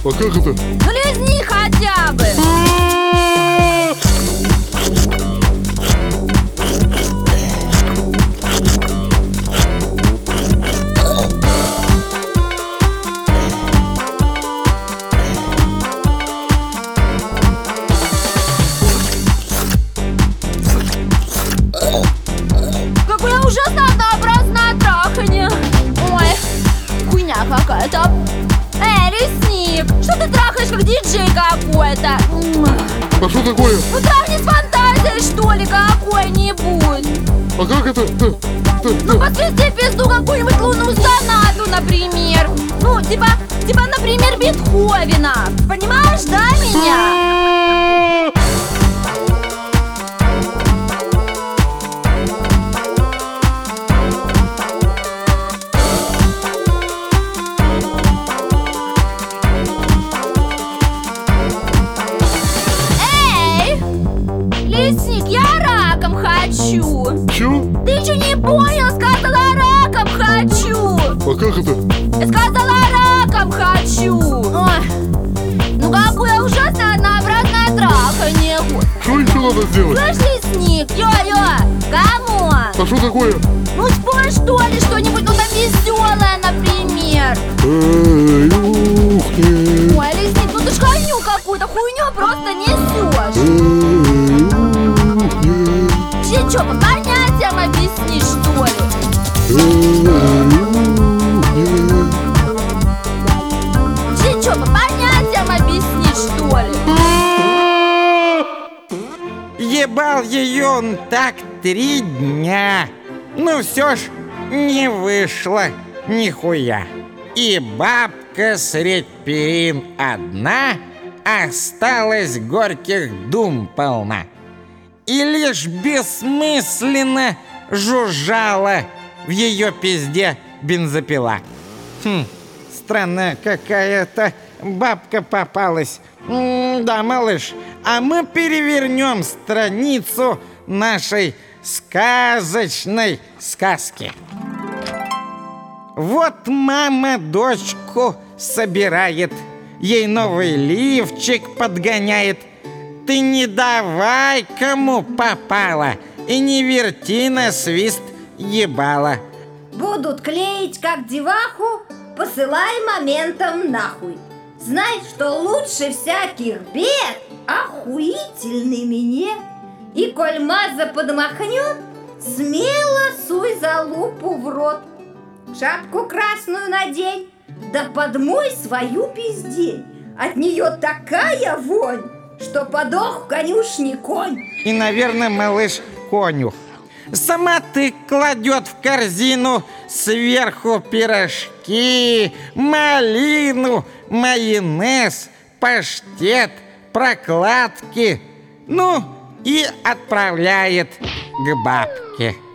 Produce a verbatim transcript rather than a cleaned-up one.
А как это? Ну лизни хотя бы. Какое ужасно однообразное траханье. Ой, хуйня какая-то. Эй, лесник, что ты трахаешь, как диджей какой-то? А что такое? Ну трахни с фантазией, что ли, какой-нибудь. А как это? Ты, ты, Ну ты. посвяти пизду какую-нибудь лунную сонату, например. Ну, типа, типа, например, Бетховена. Понимаешь, да, меня? Эй, лесник, я раком хочу. Чё? Ты что не понял? Сказала, раком хочу. А как это? Я сказала, раком хочу. Ой, ну какое ужасное однообразное траханье. Что еще надо сделать? Слышь, лесник, йо-йо, камон. А что такое? Ну спой что ли что-нибудь, ну там веселое, например. Эй, ух ты. Ой, лесник, ну ты ж хуйню какую-то, хуйню просто несешь. Эй, ух ты. Че, что, по понятиям объясни, что ли? Эй, ух ты. Че, что, по понятиям объясни, что ли? Ебал ее он так три дня. Ну все ж не вышло нихуя. И бабка средь перин одна, осталась горьких дум полна. И лишь бессмысленно жужжала в ее пизде бензопила. Хм, странная какая-то бабка попалась. М-да, малыш, а мы перевернем страницу нашей сказочной сказки. Вот мама дочку собирает, ей новый лифчик подгоняет. Ты не давай, кому попало, и не верти на свист ебала. Будут клеить как деваху, посылай моментом нахуй. Знай, что лучше всяких бед охуительный минет. И коль маза подмахнет, смело суй залупу в рот. Шапку красную надень, да подмой свою пиздень. От нее такая вонь, что подох в конюшне конь. И, наверное, малыш конюх. Сама ты кладет в корзину сверху пирожки, малину, майонез, паштет, прокладки. Ну, и отправляет к бабке.